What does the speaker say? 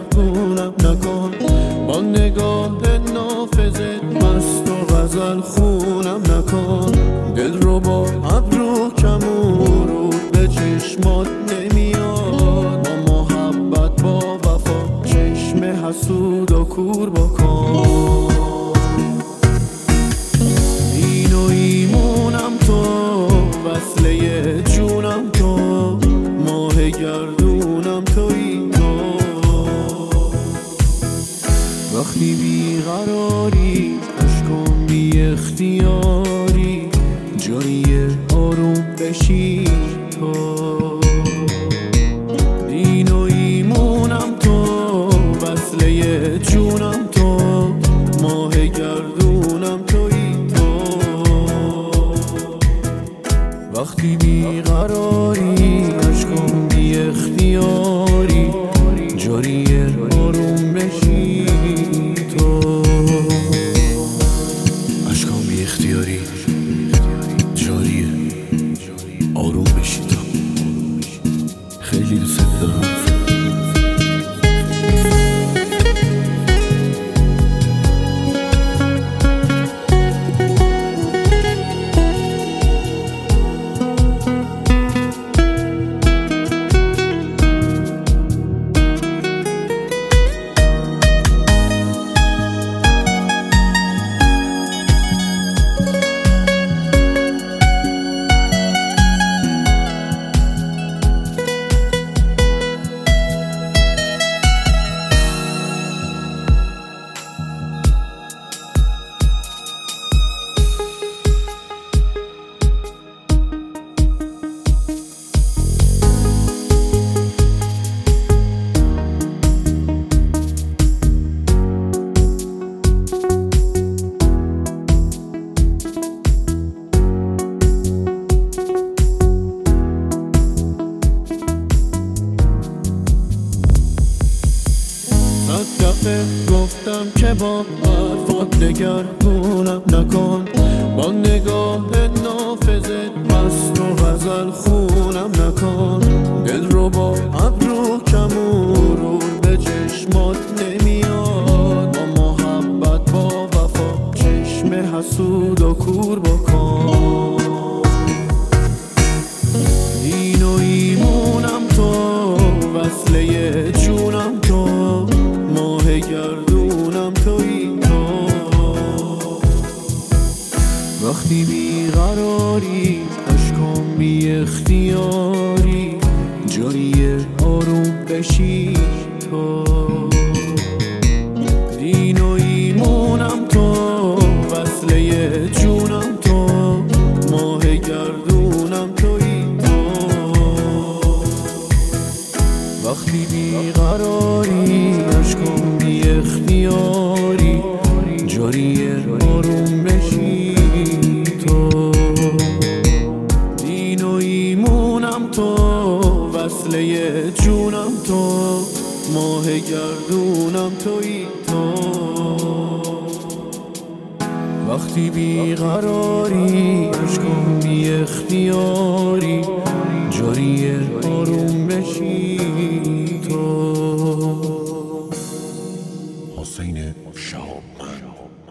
دگرگونم نکن، با نگاه نافذت مست و غزل خونم نکن. دل رو با ابرو کمون رو به چشمات نمیاد، با محبت با وفا چشم حسود و کور بکن. این و ایمونم تو، وصله جونم تو، ماه گردونم تویی تو. وقتی بیقراری اشکم بی اختیاری، جایی آروم بشی تو. دین و ایمونم تو، وصله جونم تو، ماه گردونم تویی تو. وقتی بیقراری اشکم بی اختیاری، جاری آروم بشی تو. اشکم بی اختیاری جاری آروم بشی تو. خیلی دوست دارم. گفتم که با حرفات دگرگونم نکن، با نگاه نافذت مست و غزل خونم نکن. دل رو با ابرو کمون رو به چشمات نمیاد، با محبت با وفا چشم حسود و کور بکن. دین و ایمونم تو، وصله جونم تو، ماه گردونم تویی تو. وقتی بیقراری اشکم بی اختیاری، جایی آروم بشی تو. دین و ایمونم تو، وصله جونم تو، ماه گردونم تویی تو. وقتی بیقراری اشکم بی اختیاری، جاری آروم بشی تو. دین و ایمونم تو، وصله جونم تو، ماه گردونم تویی تو. وقتی بیقراری اشکم بی اختیاری، جاری آروم بشی تو. حسین شهابمند.